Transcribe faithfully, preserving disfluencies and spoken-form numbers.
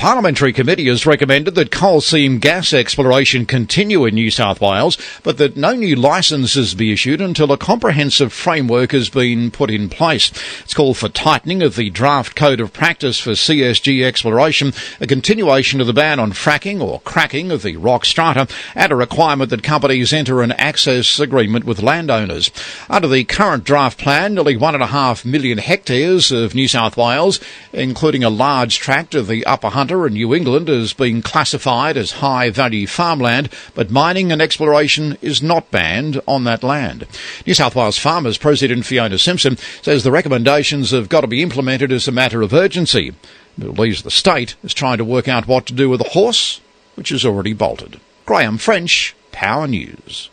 Parliamentary committee has recommended that coal seam gas exploration continue in New South Wales, but that no new licences be issued until a comprehensive framework has been put in place. It's called for tightening of the draft code of practice for C S G exploration, a continuation of the ban on fracking or cracking of the rock strata, and a requirement that companies enter an access agreement with landowners. Under the current draft plan, nearly one and a half million hectares of New South Wales, including a large tract of the Upper Hunter in New England, is being classified as high-value farmland, but mining and exploration is not banned on that land. New South Wales Farmers President Fiona Simpson says the recommendations have got to be implemented as a matter of urgency. It leaves the state is trying to work out what to do with a horse which has already bolted. Graham French, Power News.